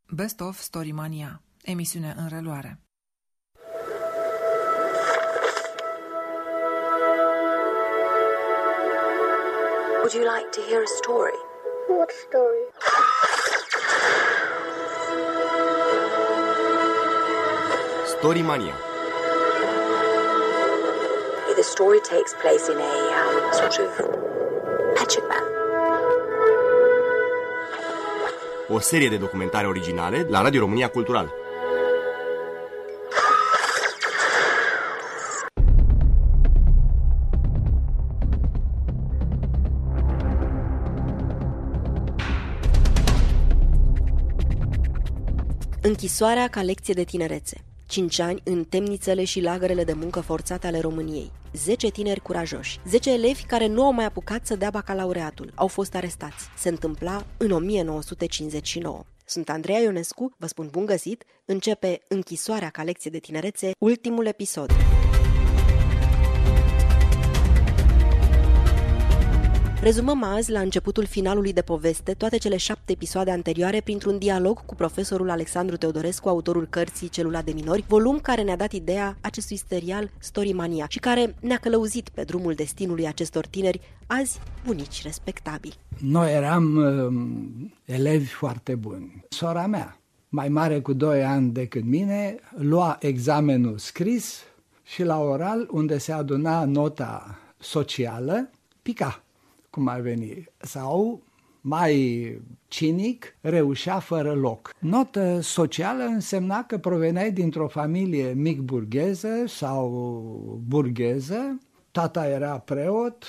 Best of Storymania, emisiune în reluare. Would you like to hear a story? What story? Storymania. The story takes place in a sort of magic man. O serie de documentare originale la Radio România Cultural. Închisoarea ca lecție de tinerețe. 5 ani în temnițele și lagărele de muncă forțate ale României. 10 tineri curajoși. 10 elevi care nu au mai apucat să dea bacalaureatul. Au fost arestați. Se întâmpla în 1959. Sunt Andreea Ionescu, vă spun bun găsit. Începe Închisoarea ca lecție de tinerețe, ultimul episod. Rezumăm azi, la începutul finalului de poveste, toate cele 7 episoade anterioare printr-un dialog cu profesorul Alexandru Teodorescu, autorul cărții Celula de minori, volum care ne-a dat ideea acestui serial Storymania și care ne-a călăuzit pe drumul destinului acestor tineri, azi bunici respectabili. Noi eram elevi foarte buni. Sora mea, mai mare cu 2 ani decât mine, lua examenul scris și la oral, unde se aduna nota socială, pica. Cum ar veni, sau mai cinic, reușea fără loc. Notă socială însemna că proveneai dintr-o familie mic-burgheză sau burgheză, tata era preot.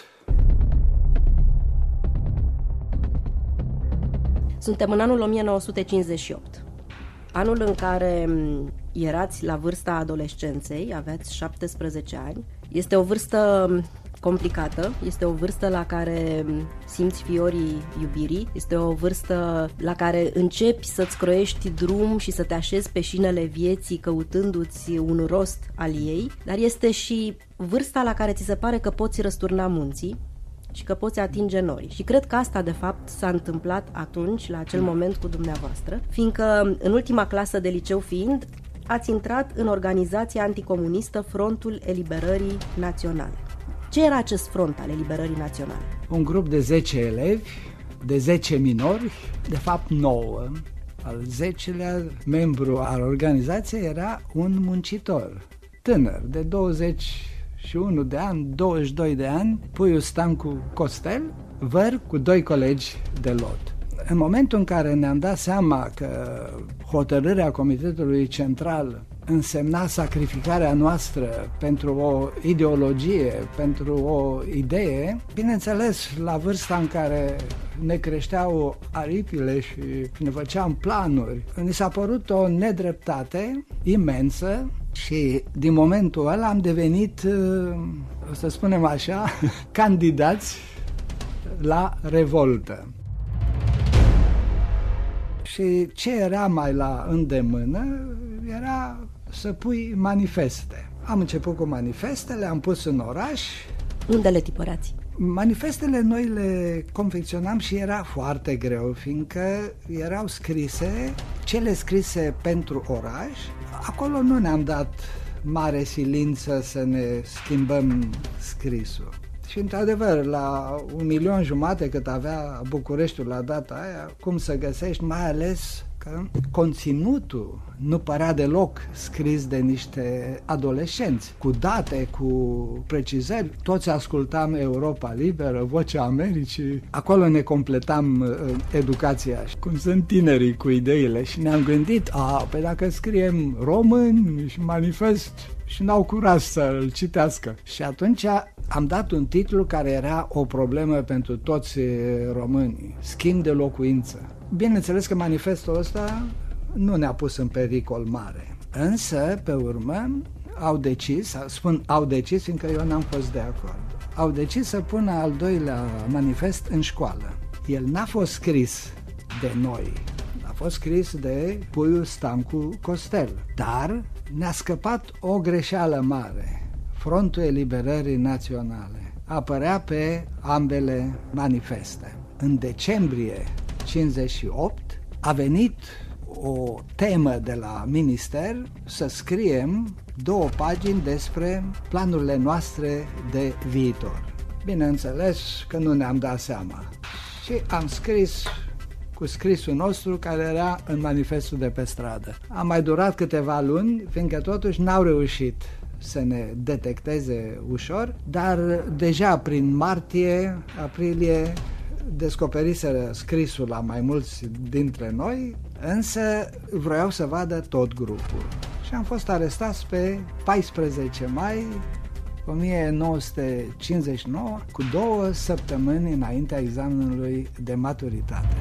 Suntem în anul 1958, anul în care erați la vârsta adolescenței, aveați 17 ani. Este o vârstă complicată, este o vârstă la care simți fiorii iubirii, este o vârstă la care începi să-ți croiești drum și să te așezi pe șinele vieții căutându-ți un rost al ei, dar este și vârsta la care ți se pare că poți răsturna munții și că poți atinge nori. Și cred că asta, de fapt, s-a întâmplat atunci, la acel moment cu dumneavoastră, fiindcă, în ultima clasă de liceu fiind, ați intrat în organizația anticomunistă Frontul Eliberării Naționale. Ce era acest front al Eliberării Naționale? Un grup de 10 elevi, de 10 minori, de fapt 9. Al 10-lea membru al organizației era un muncitor, tânăr, de 21 de ani, 22 de ani, Puiu Stancu Costel, văr cu 2 colegi de lot. În momentul în care ne-am dat seama că hotărârea Comitetului Central însemna sacrificarea noastră pentru o ideologie, pentru o idee, bineînțeles, la vârsta în care ne creșteau aripile și ne făceam planuri, ni s-a părut o nedreptate imensă și din momentul ăla am devenit, o să spunem așa, candidați la revoltă. Și ce era mai la îndemână era să pui manifeste. Am început cu manifestele, am pus în oraș. Unde le tipărați? Manifestele noi le confecționam și era foarte greu, fiindcă erau scrise, cele scrise pentru oraș. Acolo nu ne-am dat mare silință să ne schimbăm scrisul. Și într-adevăr, la 1,5 milion cât avea Bucureștiul la data aia, cum să găsești, mai ales că conținutul nu părea deloc scris de niște adolescenți, cu date, cu precizări. Toți ascultam Europa Liberă, Vocea Americii, acolo ne completam educația. Cum sunt tinerii cu ideile și ne-am gândit, păi dacă scriem români și manifest, și n-au curaj să-l citească. Și atunci am dat un titlu care era o problemă pentru toți românii, schimb de locuință. Bineînțeles că manifestul ăsta nu ne-a pus în pericol mare. Însă, pe urmă, au decis, fiindcă eu n-am fost de acord. Au decis să pună al 2-lea manifest în școală. El n-a fost scris de noi, a fost scris de Puiu Stancu Costel, dar ne-a scăpat o greșeală mare. Frontul Eliberării Naționale apărea pe ambele manifeste. În decembrie 58 a venit o temă de la minister să scriem 2 pagini despre planurile noastre de viitor. Bineînțeles că nu ne-am dat seama și am scris cu scrisul nostru care era în manifestul de pe stradă. A mai durat câteva luni, fiindcă totuși n-au reușit să ne detecteze ușor, dar deja prin martie, aprilie descoperiseră scrisul la mai mulți dintre noi, însă vroiau să vadă tot grupul. Și am fost arestați pe 14 mai 1959, cu 2 săptămâni înaintea examenului de maturitate.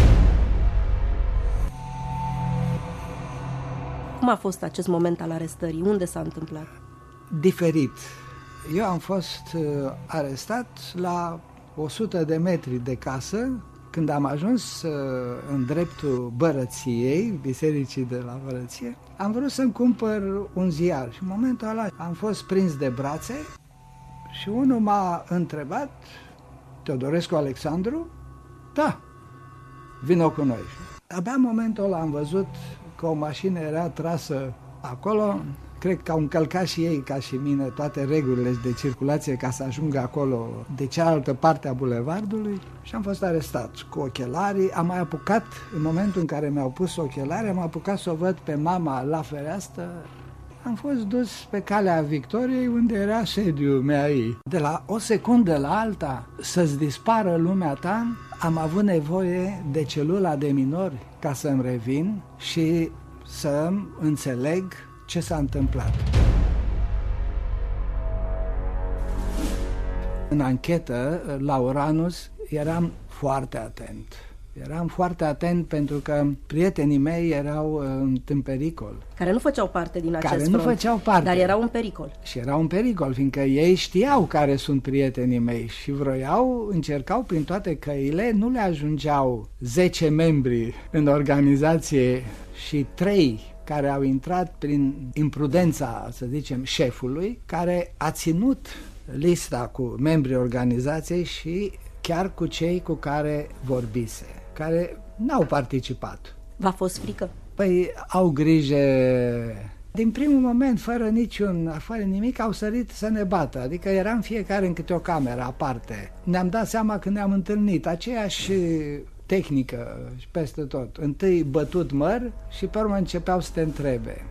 Cum a fost acest moment al arestării? Unde s-a întâmplat? Diferit. Eu am fost arestat la 100 de metri de casă. Când am ajuns în dreptul Bărăției, bisericii de la Bărăție, am vrut să-mi cumpăr un ziar și în momentul ăla am fost prins de brațe și unul m-a întrebat: Teodorescu Alexandru? Da, vino cu noi. Abia în momentul ăla am văzut că o mașină era trasă acolo. Cred că au încălcat și ei, ca și mine, toate regulile de circulație ca să ajungă acolo de cealaltă parte a bulevardului și am fost arestat cu ochelarii. Am mai apucat, în momentul în care mi-au pus ochelarii, am apucat să o văd pe mama la fereastră. Am fost dus pe calea Victoriei, unde era sediul meu. De la o secundă la alta, să-ți dispară lumea ta, am avut nevoie de celula de minori ca să-mi revin și să înțeleg ce s-a întâmplat. În anchetă, la Uranus, eram foarte atent. Eram foarte atent pentru că prietenii mei erau în pericol. Care nu făceau parte din acest front. Care nu făceau parte. Dar erau în pericol. Și erau în pericol, fiindcă ei știau care sunt prietenii mei și încercau prin toate căile, nu le ajungeau 10 membri în organizație și 3 care au intrat prin imprudența, să zicem, șefului, care a ținut lista cu membrii organizației și chiar cu cei cu care vorbise, care n-au participat. V-a fost frică? Păi au grijă. Din primul moment, fără nimic, au sărit să ne bată. Adică eram fiecare în câte o cameră aparte. Ne-am dat seama că ne-am întâlnit. Aceeași tehnică și peste tot. Întâi bătut măr și pe urmă începeau să te întrebe.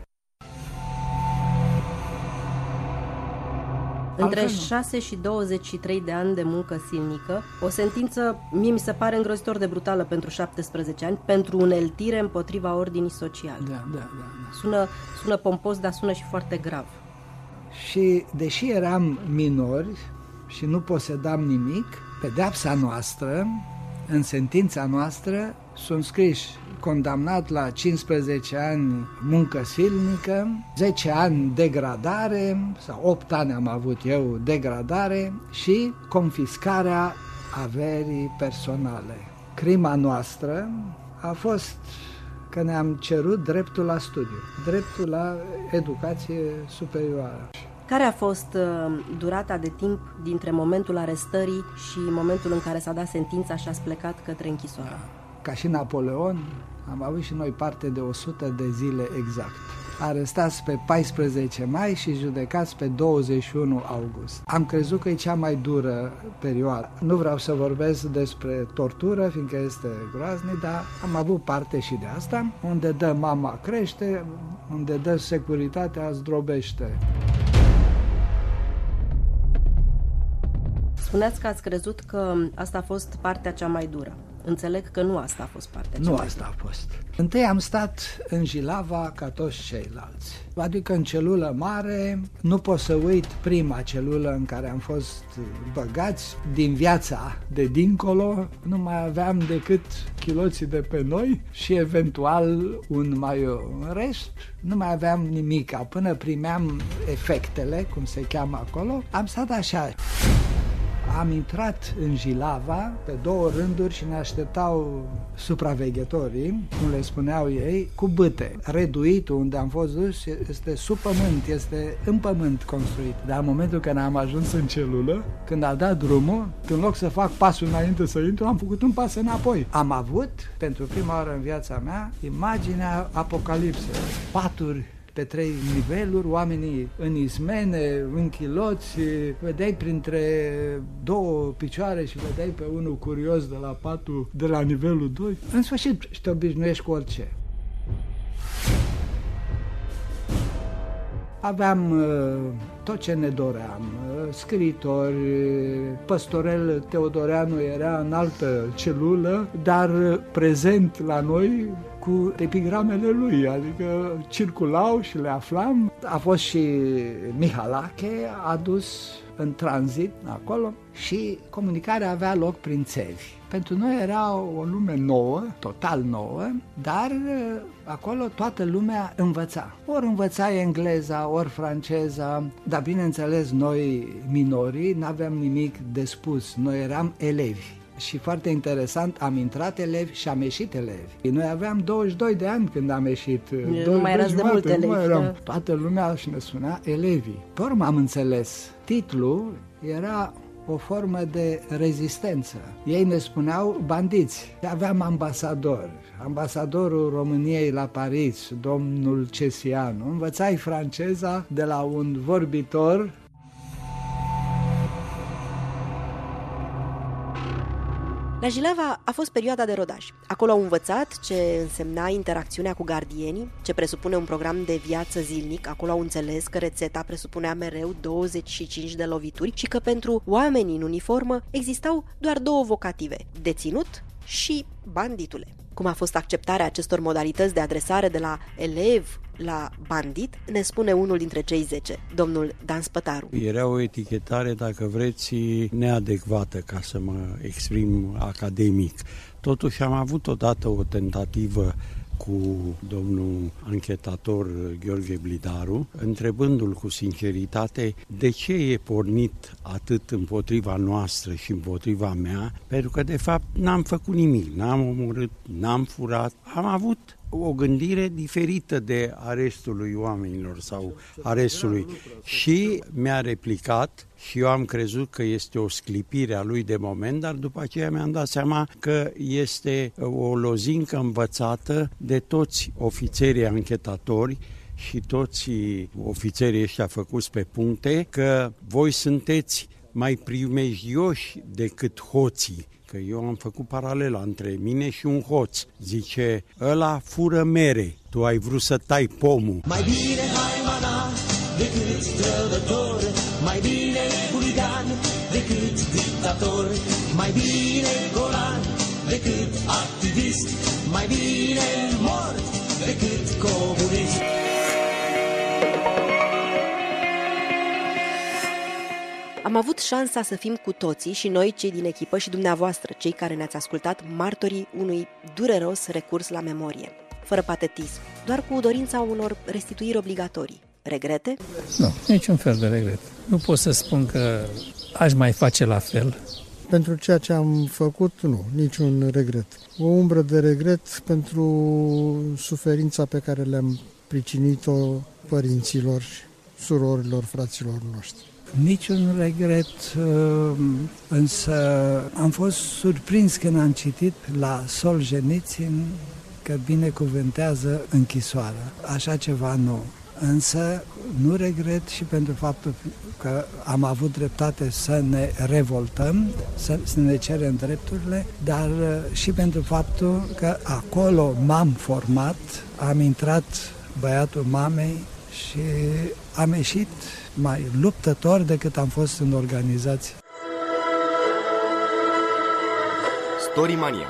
Între 6 și 23 de ani de muncă silnică, o sentință, mie mi se pare îngrozitor de brutală pentru 17 ani, pentru uneltire împotriva ordinii sociale. Da. Sună pompos, dar sună și foarte grav. Și deși eram minori și nu posedam nimic, pedeapsa noastră, în sentința noastră, sunt scriși condamnat la 15 ani muncă silnică, 10 ani degradare, sau 8 ani am avut eu degradare și confiscarea averii personale. Crima noastră a fost că ne-am cerut dreptul la studiu, dreptul la educație superioară. Care a fost durata de timp dintre momentul arestării și momentul în care s-a dat sentința și ați plecat către închisoare? Ca și Napoleon, am avut și noi parte de 100 de zile exact. Arestați pe 14 mai și judecați pe 21 august. Am crezut că e cea mai dură perioadă. Nu vreau să vorbesc despre tortură, fiindcă este groaznic, dar am avut parte și de asta. Unde dă mama crește, unde dă securitatea zdrobește. Spuneați că ați crezut că asta a fost partea cea mai dură. Înțeleg că nu asta a fost partea cea mai dură. Nu asta a fost. Întâi am stat în Jilava ca toți ceilalți. Adică în celulă mare, nu pot să uit prima celulă în care am fost băgați. Din viața de dincolo nu mai aveam decât chiloții de pe noi și eventual un maiou. În rest, nu mai aveam nimica. Până primeam efectele, cum se cheamă acolo, am stat așa. Am intrat în Jilava pe 2 rânduri și ne așteptau supraveghetorii, cum le spuneau ei, cu bâte. Reduitul unde am fost dus este sub pământ, este în pământ construit. Dar în momentul când am ajuns în celulă, când a dat drumul, în loc să fac pasul înainte să intru, am făcut un pas înapoi. Am avut, pentru prima oară în viața mea, imaginea apocalipsei. Paturi pe 3 niveluri, oamenii în izmene, în chiloți, vedeai printre 2 picioare și vedeai pe unul curios de la patul de la nivelul 2. În sfârșit, te obișnuiești cu orice. Aveam tot ce ne doream, scriitori, Păstorel Teodoreanu era în altă celulă, dar prezent la noi cu epigramele lui, adică circulau și le aflam. A fost și Mihalache adus în tranzit acolo și comunicarea avea loc prin țevi. Pentru noi era o lume nouă, total nouă, dar acolo toată lumea învăța. Ori învăța engleza, ori franceza, dar bineînțeles noi minorii n-aveam nimic de spus, noi eram elevi. Și foarte interesant, am intrat elevi și am ieșit elevi. Noi aveam 22 de ani când am ieșit. Nu mai erați de mult elevi. Eram, toată lumea și ne spunea elevii. Pe urmă am înțeles. Titlul era o formă de rezistență. Ei ne spuneau bandiți. Aveam ambasador. Ambasadorul României la Paris, domnul Cesianu. Învățai franceza de la un vorbitor. La Jilava a fost perioada de rodaj. Acolo au învățat ce însemna interacțiunea cu gardienii, ce presupune un program de viață zilnic. Acolo au înțeles că rețeta presupunea mereu 25 de lovituri și că pentru oamenii în uniformă existau doar 2 vocative, deținut și banditule. Cum a fost acceptarea acestor modalități de adresare de la elev la bandit, ne spune unul dintre cei 10, domnul Dan Spătaru. Era o etichetare, dacă vreți, neadecvată, ca să mă exprim academic. Totuși am avut odată o tentativă cu domnul anchetator Gheorghe Blidaru, întrebându-l cu sinceritate de ce e pornit atât împotriva noastră și împotriva mea, pentru că de fapt n-am făcut nimic, n-am omorât, n-am furat, am avut o gândire diferită de arestului oamenilor sau arestului. Și mi-a replicat și eu am crezut că este o sclipire a lui de moment, dar după aceea mi-am dat seama că este o lozincă învățată de toți ofițerii anchetatori și toți ofițerii ăștia făcuți pe puncte, că voi sunteți mai primejdioși decât hoții. Că eu am făcut paralela între mine și un hoț. Zice, ăla fură mere, tu ai vrut să tai pomul. Mai bine haimana decât trădător, mai bine huligan decât dictator, mai bine golan decât activist, mai bine mort decât comunist. Am avut șansa să fim cu toții, și noi, cei din echipă, și dumneavoastră, cei care ne-ați ascultat, martorii unui dureros recurs la memorie, fără patetism, doar cu dorința unor restituiri obligatorii. Regrete? Nu, niciun fel de regret. Nu pot să spun că aș mai face la fel. Pentru ceea ce am făcut, nu, niciun regret. O umbră de regret pentru suferința pe care le-am pricinit-o părinților, surorilor, fraților noștri. Niciun regret, însă am fost surprins când am citit la Solzhenitsyn că binecuvântează închisoarea. Așa ceva nu. Însă nu regret și pentru faptul că am avut dreptate să ne revoltăm, să ne cerem drepturile, dar și pentru faptul că acolo m-am format, am intrat băiatul mamei și am ieșit mai luptător decât am fost în organizație. Storimania.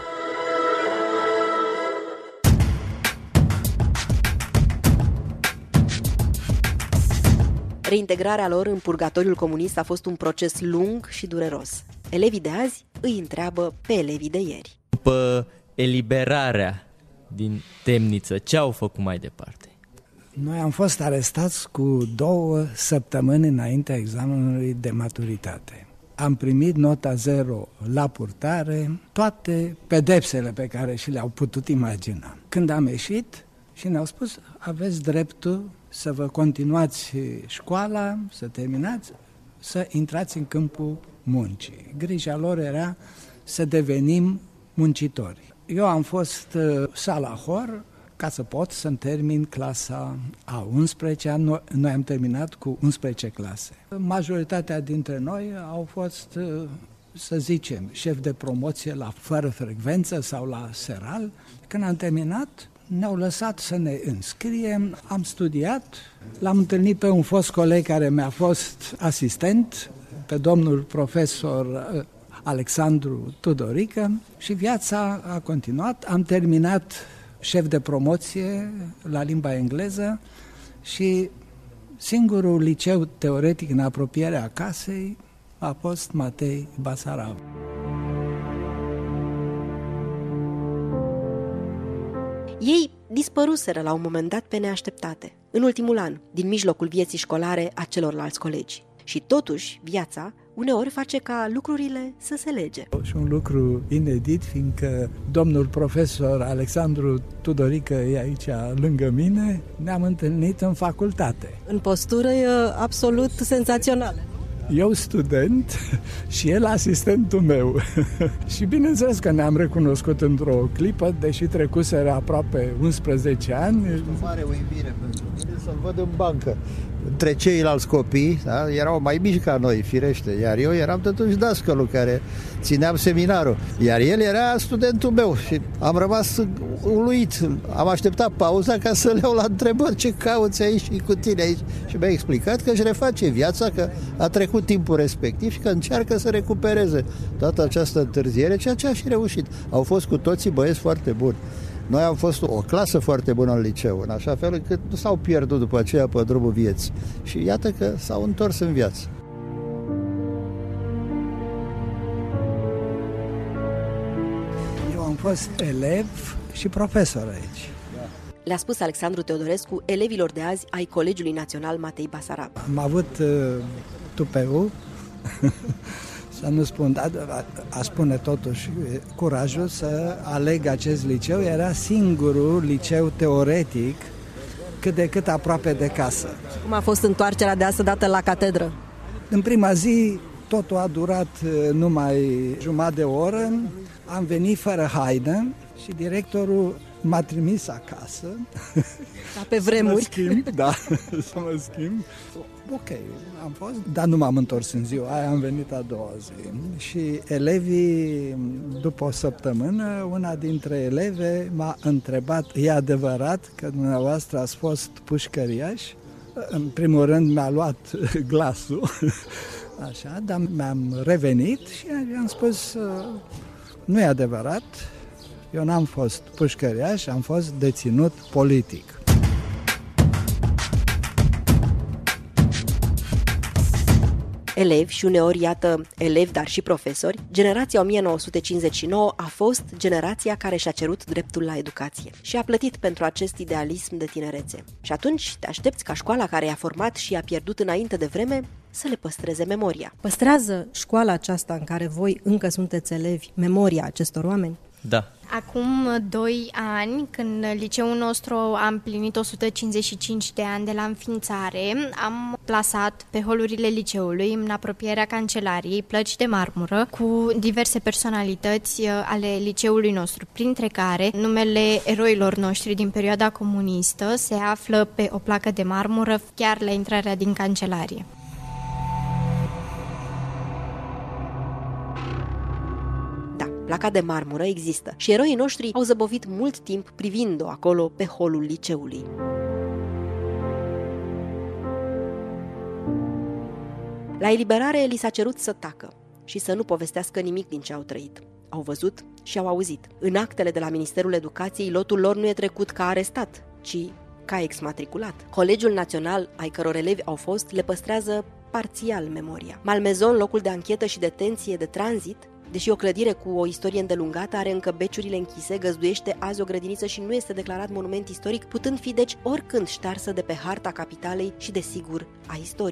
Reintegrarea lor în purgatoriul comunist a fost un proces lung și dureros. Elevii de azi îi întreabă pe elevii de ieri. După eliberarea din temniță, ce au făcut mai departe? Noi am fost arestați cu 2 săptămâni înaintea examenului de maturitate. am primit nota 0 la purtare, toate pedepsele pe care și le-au putut imagina. Când am ieșit și ne-au spus, aveți dreptul să vă continuați școala, să terminați, să intrați în câmpul muncii. Grija lor era să devenim muncitori. Eu am fost sala hor ca să pot să-mi termin clasa a 11-a. Noi am terminat cu 11 clase. Majoritatea dintre noi au fost, să zicem, șef de promoție la fără frecvență sau la seral. Când am terminat, ne-au lăsat să ne înscriem, am studiat, l-am întâlnit pe un fost coleg care mi-a fost asistent, pe domnul profesor Alexandru Tudorică, și viața a continuat. Am terminat șef de promoție la limba engleză și singurul liceu teoretic în apropierea casei a fost Matei Basarab. Ei dispăruseră la un moment dat pe neașteptate, în ultimul an, din mijlocul vieții școlare a celorlalți colegi. Și totuși, viața uneori face ca lucrurile să se lege. Și un lucru inedit, fiindcă domnul profesor Alexandru Tudorică e aici lângă mine, ne-am întâlnit în facultate. În postură absolut senzațională. Eu student și el asistentul meu. Și bineînțeles că ne-am recunoscut într-o clipă, deși trecuseră aproape 11 ani. O mare uimire pentru mine să-l văd în bancă. Între ceilalți copii, da, erau mai mici ca noi, firește, iar eu eram totuși dascălul care țineam seminarul, iar el era studentul meu și am rămas uluit. Am așteptat pauza ca să le iau la întrebări, ce cauți aici și cu tine aici, și mi-a explicat că își reface viața, că a trecut timpul respectiv și că încearcă să recupereze toată această întârziere, ceea ce a și reușit. Au fost cu toții băieți foarte buni. Noi am fost o clasă foarte bună în liceu, în așa fel încât nu s-au pierdut după aceea pe drumul vieții. Și iată că s-au întors în viață. Eu am fost elev și profesor aici. Le-a spus Alexandru Teodorescu elevilor de azi ai Colegiului Național Matei Basarab. Am avut tupeu, să nu spun, a spune totuși curajul să aleg acest liceu. Era singurul liceu teoretic cât de cât aproape de casă. Cum a fost întoarcerea de astă dată la catedră? În prima zi totul a durat numai jumătate de oră. Am venit fără haină și directorul m-a trimis acasă. Ca pe vremuri. Să mă schimb. Ok, am fost, dar nu m-am întors în ziua aia, am venit a doua zi. Și elevii, după o săptămână, una dintre eleve m-a întrebat, e adevărat că dumneavoastră ați fost pușcăriaș? În primul rând mi-a luat glasul, așa, dar mi-am revenit și am spus, nu e adevărat, eu n-am fost pușcăriaș, am fost deținut politic. Elevi și uneori, iată, elevi, dar și profesori, generația 1959 a fost generația care și-a cerut dreptul la educație și a plătit pentru acest idealism de tinerețe. Și atunci te aștepți ca școala care i-a format și i-a pierdut înainte de vreme să le păstreze memoria. Păstrează școala aceasta în care voi încă sunteți elevi memoria acestor oameni? Da. Acum 2 ani, când liceul nostru a împlinit 155 de ani de la înființare, am plasat pe holurile liceului, în apropierea cancelariei, plăci de marmură cu diverse personalități ale liceului nostru, printre care numele eroilor noștri din perioada comunistă se află pe o placă de marmură chiar la intrarea din cancelarie. Placa de marmură există și eroii noștri au zăbovit mult timp privind-o acolo pe holul liceului. La eliberare li s-a cerut să tacă și să nu povestească nimic din ce au trăit. Au văzut și au auzit. În actele de la Ministerul Educației, lotul lor nu e trecut ca arestat, ci ca exmatriculat. Colegiul Național, ai căror elevi au fost, le păstrează parțial memoria. Malmezon, locul de anchetă și detenție de tranzit, deși o clădire cu o istorie îndelungată, are încă beciurile închise, găzduiește azi o grădiniță și nu este declarat monument istoric, putând fi deci oricând ștearsă de pe harta capitalei și, desigur, a istoriei.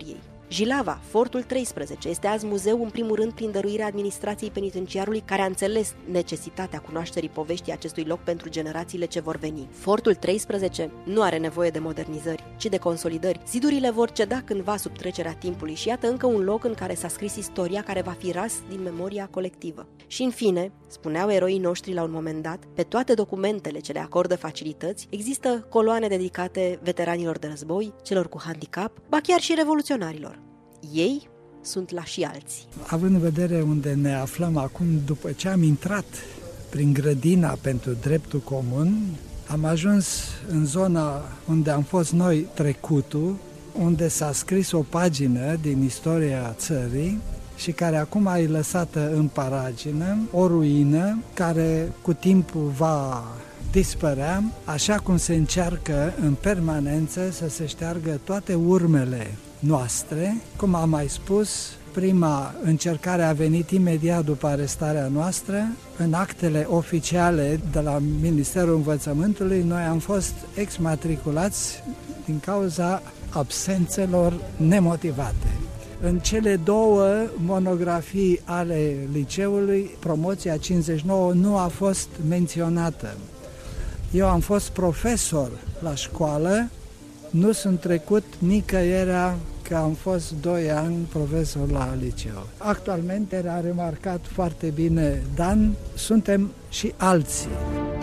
Jilava, Fortul 13, este azi muzeu în primul rând prin dăruirea administrației penitenciarului, care a înțeles necesitatea cunoașterii poveștii acestui loc pentru generațiile ce vor veni. Fortul 13 nu are nevoie de modernizări, ci de consolidări. Zidurile vor ceda cândva sub trecerea timpului și iată încă un loc în care s-a scris istoria care va fi ras din memoria colectivă. Și în fine, spuneau eroii noștri la un moment dat, pe toate documentele ce le acordă facilități, există coloane dedicate veteranilor de război, celor cu handicap, ba chiar și revoluționarilor. Ei sunt la și alții. Având în vedere unde ne aflăm acum, după ce am intrat prin grădina pentru dreptul comun, am ajuns în zona unde am fost noi trecutul, unde s-a scris o pagină din istoria țării și care acum e lăsată în paragină, o ruină care cu timpul va dispărea, așa cum se încearcă în permanență să se șteargă toate urmele noastre. Cum am mai spus, prima încercare a venit imediat după arestarea noastră. În actele oficiale de la Ministerul Învățământului, noi am fost exmatriculați din cauza absențelor nemotivate. În cele două monografii ale liceului, promoția 59 nu a fost menționată. Eu am fost profesor la școală, nu sunt trecut nicăierea că am fost 2 ani profesor la liceu. Actualmente a remarcat foarte bine Dan, suntem și alții.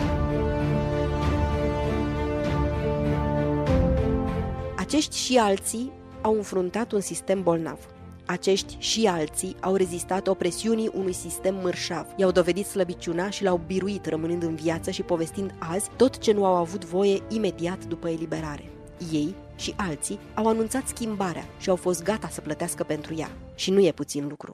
Acești și alții au înfruntat un sistem bolnav. Acești și alții au rezistat opresiunii unui sistem mărșav. I-au dovedit slăbiciunea și l-au biruit, rămânând în viață și povestind azi tot ce nu au avut voie imediat după eliberare. Ei și alții au anunțat schimbarea și au fost gata să plătească pentru ea. Și nu e puțin lucru.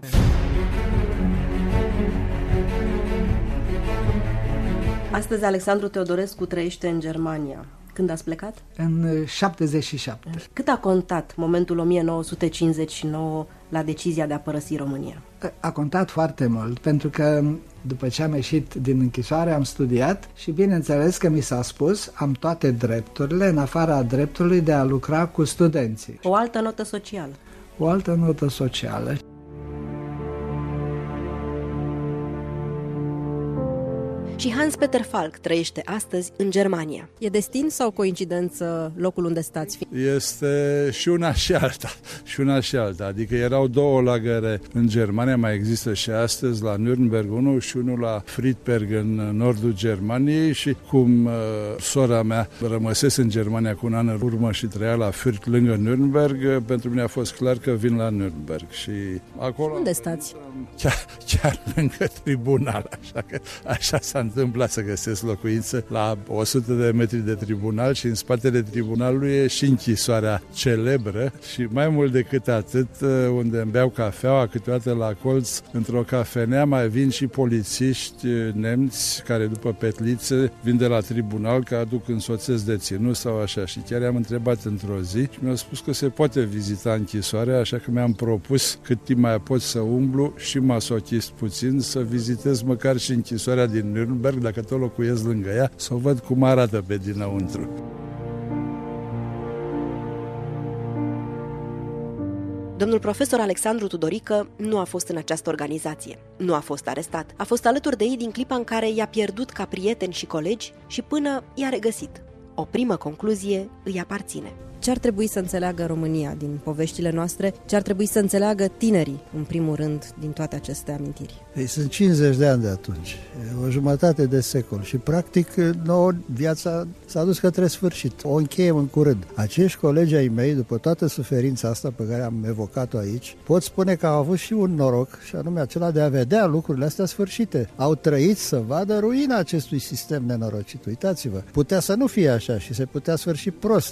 Astăzi Alexandru Teodorescu trăiește în Germania. Când ați plecat? În 77. Cât a contat momentul 1959 la decizia de a părăsi România? A contat foarte mult, pentru că după ce am ieșit din închisoare am studiat și bineînțeles că mi s-a spus am toate drepturile în afara dreptului de a lucra cu studenții. O altă notă socială. O altă notă socială. Și Hans-Peter Falk trăiește astăzi în Germania. E destin sau coincidență locul unde stați? Este și una și alta. Și una și alta. Adică erau 2 lagăre în Germania, mai există și astăzi la Nürnberg 1 și unul la Friedberg în nordul Germaniei și cum sora mea rămăsese în Germania cu un an în urmă și trăia la Fürth lângă Nürnberg, pentru mine a fost clar că vin la Nürnberg. Și acolo... Unde stați? Chiar lângă tribunal, așa s-a întâmplat să găsesc locuință la 100 de metri de tribunal și în spatele tribunalului e și închisoarea celebră și mai mult decât atât, unde îmi beau cafeaua câteodată la colț, într-o cafenea mai vin și polițiști nemți care după petlițe vin de la tribunal că aduc însoțesc deținut sau așa și chiar i-am întrebat într-o zi și mi-au spus că se poate vizita închisoarea, așa că mi-am propus cât timp mai pot să umblu și masochist puțin să vizitez măcar și închisoarea din Nürnberg, dacă tot locuiesc lângă ea, să o văd cum arată pe dinăuntru. Domnul profesor Alexandru Tudorică nu a fost în această organizație. Nu a fost arestat. A fost alături de ei din clipa în care i-a pierdut ca prieteni și colegi și până i-a regăsit. O primă concluzie îi aparține. Ce ar trebui să înțeleagă România din poveștile noastre? Ce ar trebui să înțeleagă tinerii, în primul rând, din toate aceste amintiri? Ei, sunt 50 de ani de atunci, o jumătate de secol și, practic, nouă viața s-a dus către sfârșit. O încheiem în curând. Acești colegi ai mei, după toată suferința asta pe care am evocat-o aici, pot spune că au avut și un noroc, și anume acela de a vedea lucrurile astea sfârșite. Au trăit să vadă ruina acestui sistem nenorocit. Uitați-vă, putea să nu fie așa și se putea sfârși prost.